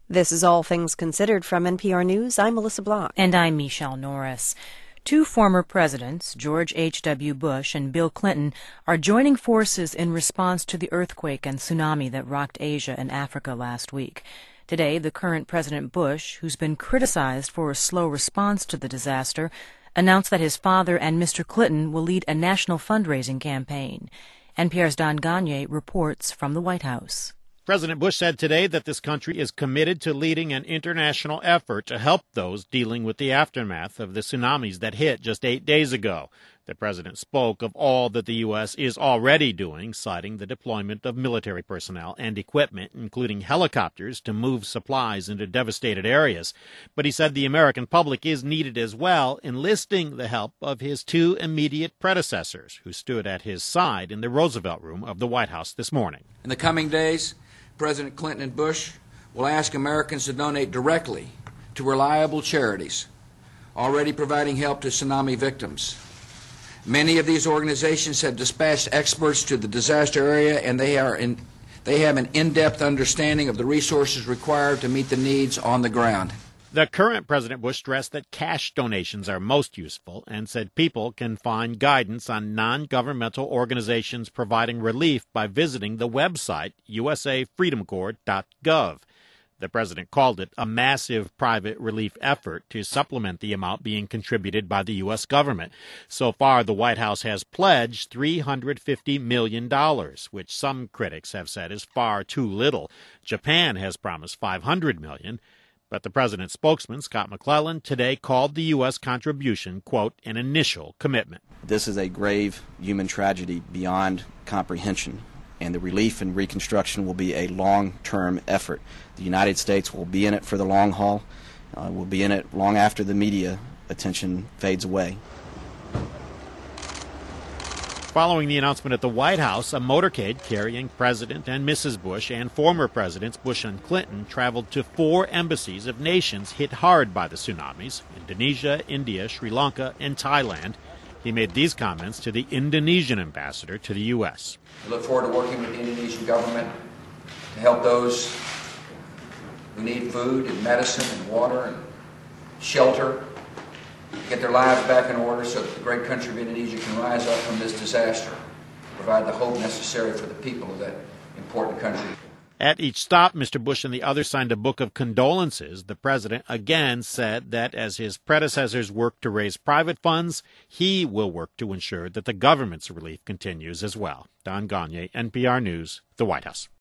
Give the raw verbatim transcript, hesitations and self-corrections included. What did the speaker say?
This is All Things Considered from N P R News. I'm Melissa Block. And I'm Michelle Norris. Two former presidents, George H W Bush and Bill Clinton, are joining forces in response to the earthquake and tsunami that rocked Asia and Africa last week. Today, the current President Bush, who's been criticized for a slow response to the disaster, announced that his father and Mister Clinton will lead a national fundraising campaign. N P R's Don Gonyea reports from the White House. President Bush said today that this country is committed to leading an international effort to help those dealing with the aftermath of the tsunamis that hit just eight days ago. The president spoke of all that the U S is already doing, citing the deployment of military personnel and equipment, including helicopters, to move supplies into devastated areas. But he said the American public is needed as well, enlisting the help of his two immediate predecessors, who stood at his side in the Roosevelt Room of the White House this morning. In the coming days, President Clinton and Bush will ask Americans to donate directly to reliable charities already providing help to tsunami victims. Many of these organizations have dispatched experts to the disaster area, and they are in, they have an in-depth understanding of the resources required to meet the needs on the ground. The current President Bush stressed that cash donations are most useful and said people can find guidance on non-governmental organizations providing relief by visiting the website U S A freedom corps dot gov. The president called it a massive private relief effort to supplement the amount being contributed by the U S government. So far, the White House has pledged three hundred fifty million dollars, which some critics have said is far too little. Japan has promised five hundred million dollars. But the president's spokesman, Scott McClellan, today called the U S contribution, quote, an initial commitment. This is a grave human tragedy beyond comprehension, and the relief and reconstruction will be a long-term effort. The United States will be in it for the long haul. Uh, we'll be in it long after the media attention fades away. Following the announcement at the White House, a motorcade carrying President and Missus Bush and former Presidents Bush and Clinton traveled to four embassies of nations hit hard by the tsunamis: Indonesia, India, Sri Lanka, and Thailand. He made these comments to the Indonesian ambassador to the U S. We look forward to working with the Indonesian government to help those who need food and medicine and water and shelter, get their lives back in order so that the great country of Indonesia can rise up from this disaster, provide the hope necessary for the people of that important country. At each stop, Mister Bush and the others signed a book of condolences. The president again said that as his predecessors work to raise private funds, he will work to ensure that the government's relief continues as well. Don Gonyea, N P R News, the White House.